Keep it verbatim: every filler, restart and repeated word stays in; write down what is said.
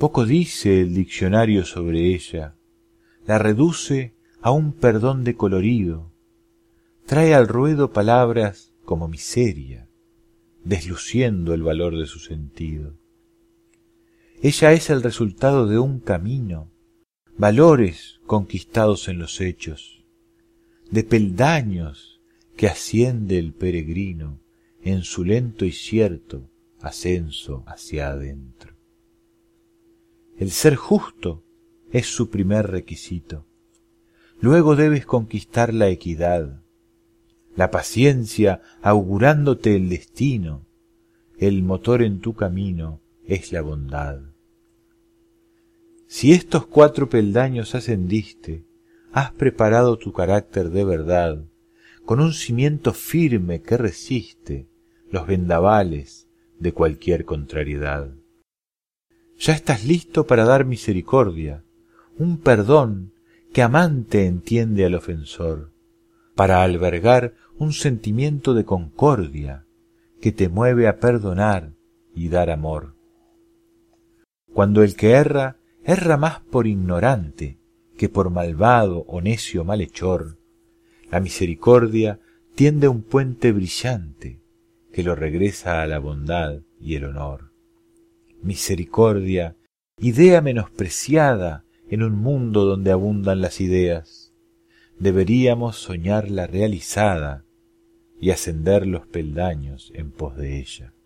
Poco dice el diccionario sobre ella, la reduce a un perdón de colorido, trae al ruedo palabras como miseria, desluciendo el valor de su sentido. Ella es el resultado de un camino, valores conquistados en los hechos, de peldaños que asciende el peregrino en su lento y cierto ascenso hacia adentro. El ser justo es su primer requisito, luego debes conquistar la equidad, la paciencia augurándote el destino, el motor en tu camino es la bondad. Si estos cuatro peldaños ascendiste, has preparado tu carácter de verdad, con un cimiento firme que resiste los vendavales de cualquier contrariedad. Ya estás listo para dar misericordia, un perdón que amante entiende al ofensor, para albergar un sentimiento de concordia que te mueve a perdonar y dar amor. Cuando el que erra, erra más por ignorante que por malvado o necio malhechor, la misericordia tiende un puente brillante que lo regresa a la bondad y el honor. Misericordia, idea menospreciada en un mundo donde abundan las ideas. Deberíamos soñarla realizada y ascender los peldaños en pos de ella.